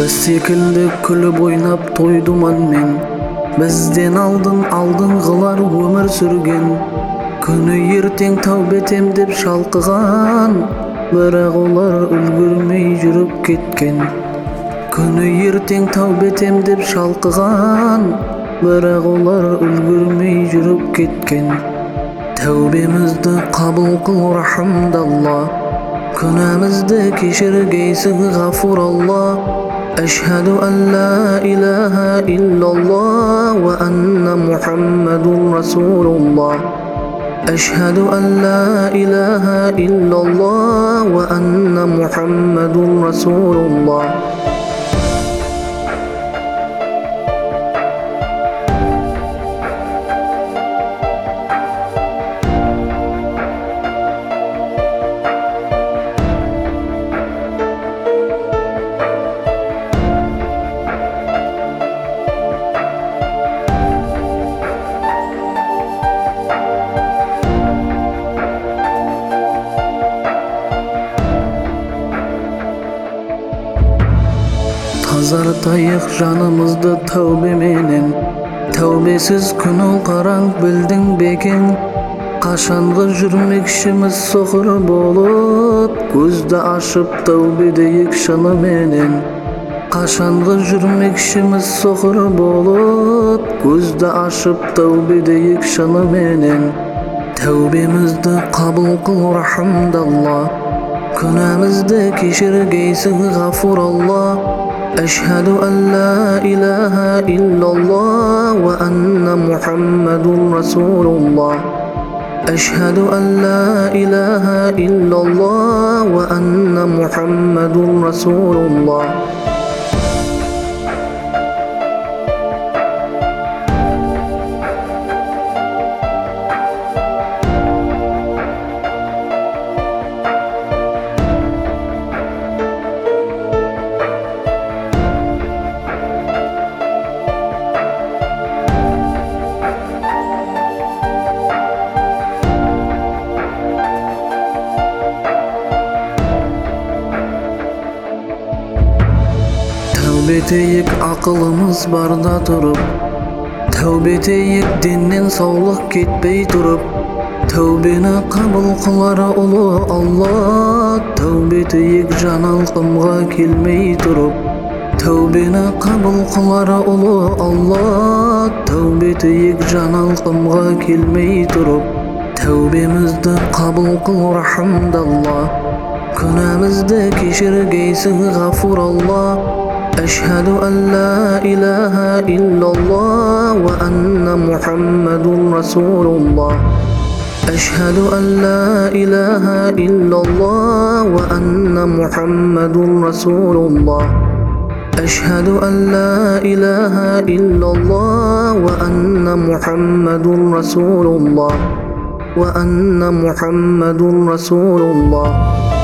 Biz sekildi külüp oynap toyduman men. Bizden aldın gılar ömür sürgen. Күні ертең тәубетем деп шалқыған, бірақ олар үлгірмей жүріп кеткен. Күні ертең тәубетем деп шалқыған, бірақ олар үлгірмей жүріп кеткен. Тәубемізді қабыл қыл рахымдалла, күнәмізді кешіргейсің ғафур алла. Әшһәду ан ла илаха иллалла ва анна Мухаммадун расулулла. أشهد أن لا إله إلا الله وأن محمد رسول الله. Тазартайық жанымызды тәубеменен, тәубесіз күнің қараң білдің бекен. Қашанғы жүрмекшіміз соқыр болып, көзді ашып тәубедейік шыныменен. Қашанғы жүрмекшіміз соқыр болып, көзді ашып тәубедейік шыныменен. Тәубемізді қабыл қыл рахымдалла, күнәмізді кешіргейсің ғафур алла. أشهد أن لا إله إلا الله وأن محمد رسول الله. أشهد أن لا إله إلا الله وأن محمد رسول الله. Тәубетейік ақылымыз барда тұрып, тәубетейік деннен саулық кетпей тұрып. Тәубені қабыл қылары ұлы Алла, тәубетейік жаналқымға келмей тұрып. Тәубені қабыл қылары ұлы Алла, тәубетейік жаналқымға келмей тұрып. Тәубемізді қабыл қыл рахымдалла, күнәмізді кешіргейсің ғафур алла. أشهد أن لا إله إلا الله وأن محمد رسول الله. أشهد أن لا إله إلا الله وأن محمد رسول الله. أشهد أن لا إله إلا الله وأن محمد رسول الله. وأن محمد رسول الله.